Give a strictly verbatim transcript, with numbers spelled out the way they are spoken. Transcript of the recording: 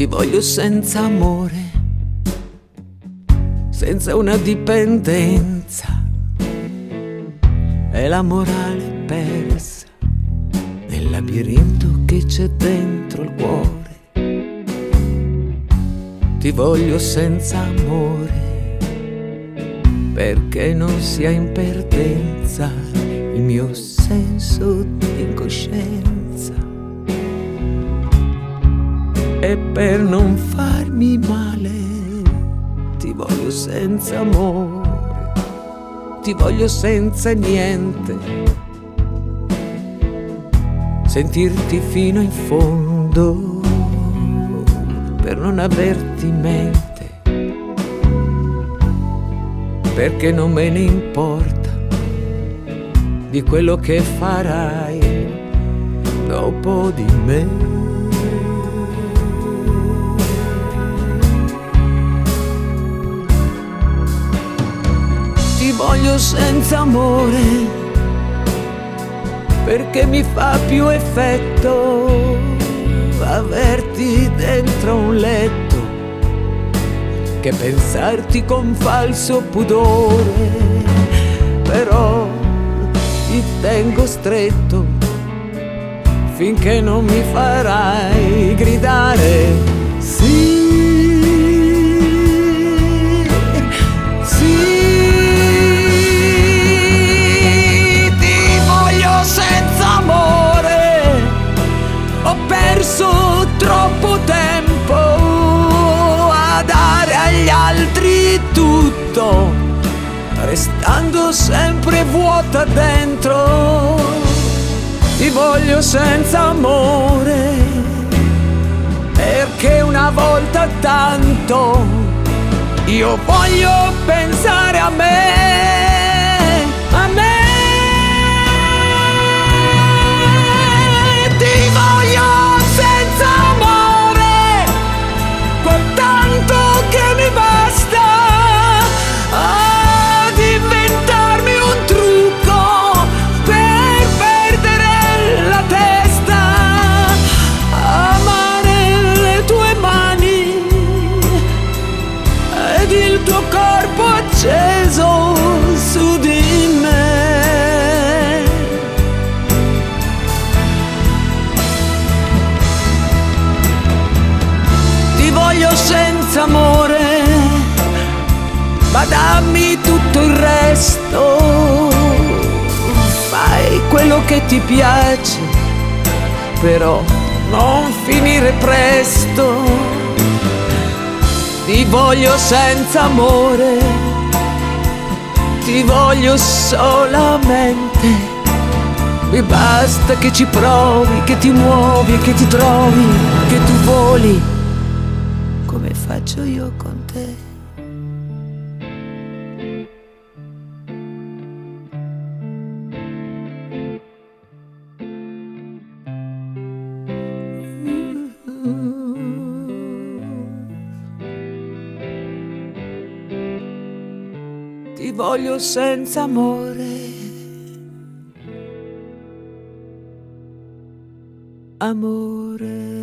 Ti voglio senza amore, senza una dipendenza, è la morale persa nel labirinto che c'è dentro il cuore. Ti voglio senza amore, perché non sia in perdenza il mio senso di incoscienza. E per non farmi male ti voglio senza amore, ti voglio senza niente, sentirti fino in fondo per non averti in mente, perché non me ne importa di quello che farai dopo di me. Ti voglio senza amore, perché mi fa più effetto averti dentro un letto che pensarti con falso pudore. Però ti tengo stretto finché non mi farai gridare sì. Troppo tempo a dare agli altri tutto, restando sempre vuota dentro. Ti voglio senza amore, perché una volta tanto io voglio pensare a me, a me. Ti voglio senza amore, quel tanto che mi basta ad inventarmi un trucco per perdere la testa, amare le tue mani ed il tuo corpo acceso su di me. Voglio senza amore, ma dammi tutto il resto. Fai quello che ti piace, però non finire presto. Ti voglio senza amore, ti voglio solamente. Mi basta che ci provi, che ti muovi, che ti trovi, che tu voli come faccio io con te. Ti voglio senza amore, amore.